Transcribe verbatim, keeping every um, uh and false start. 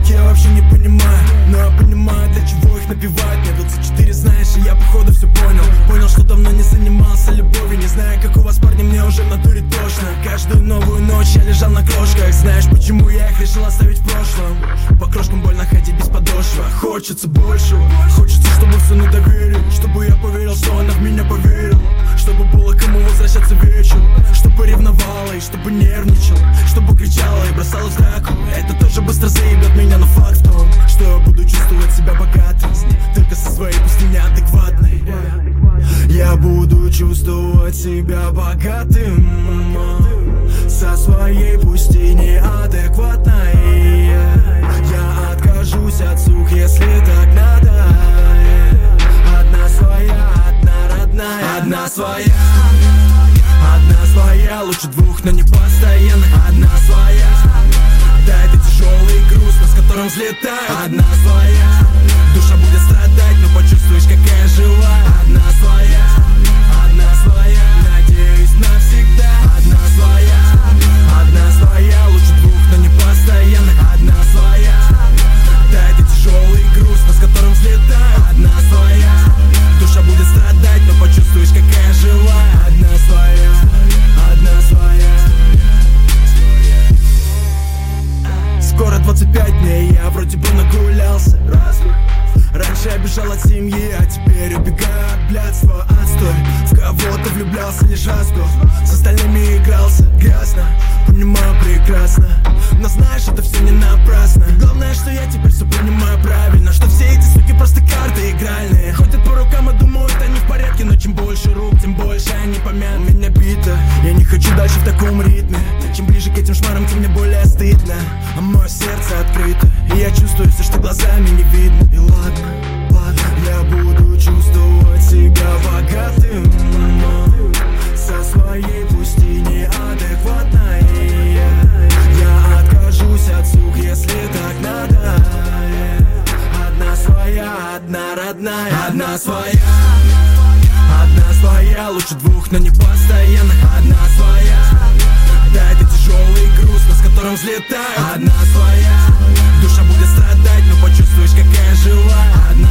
я вообще не понимаю, но я понимаю, для чего их напевают. Мне двадцать четыре, знаешь, и я походу все понял. Понял, что давно не занимался любовью. Не знаю, как у вас, парни, мне уже в натуре тошно. Каждую новую ночь я лежал на крошках. Знаешь, почему я их решил оставить в прошлом? По крошкам больно ходить без подошва. Хочется большего, хочется, чтобы все не доверили. Чтобы я поверил, что она в меня поверила. Чтобы было кому возвращаться вечером. Чтобы ревновала и чтобы нервничала. Чтобы кричала и бросала в драку. Это тоже быстро заебет меня, но факт в том, что я буду чувствовать себя богатым. Только со своей пусть неадекватной. Я буду чувствовать себя богатым. Со своей пусть и неадекватной. Я откажусь от сук, если так надо. Одна своя, одна родная. Одна своя, одна своя. Лучше двух, но не постоянно. Одна своя. Да, это тяжелый груз, но с которым взлетаю. Одна своя. Душа будет страдать, но почувствуешь, какая живая. Одна своя, одна своя. Надеюсь навсегда. Одна своя, одна своя. Лучше двух, но не постоянно. Одна своя. Да, это тяжелый груз, но с которым взлетаю. Одна своя. Душа будет страдать, но почувствуешь, какая живая. Одна своя, одна своя. Скоро двадцать пять дней, я вроде бы нагулялся. Раньше я бежал от семьи, а теперь убегаю от блядства. Отстой, в кого-то влюблялся лишь раз в год. С остальными игрался грязно, понимаю прекрасно. Но знаешь, это все не напрасно. Главное, что я теперь все понимаю правильно. Что все эти суки просто карты игральные. Ходят по рукам и думают, они в порядке. Но чем больше рук, тем больше они помянут. Меня бита, я не хочу дальше в таком ритме. Чем ближе к этим шмарам, тем мне более стыдно. А мое сердце открыто, и я чувствую все, что глазами не видно. И ладно, ладно, я буду чувствовать себя богатым. Со своей пусть и неадекватной. Я откажусь от сук, если так надо. Одна своя, одна родная. Одна своя, одна своя. Лучше двух, но не постоянно. Одна своя. Да, это тяжелый груз, но с которым взлетаю. Одна своя. Душа будет страдать, но почувствуешь, какая живая. Одна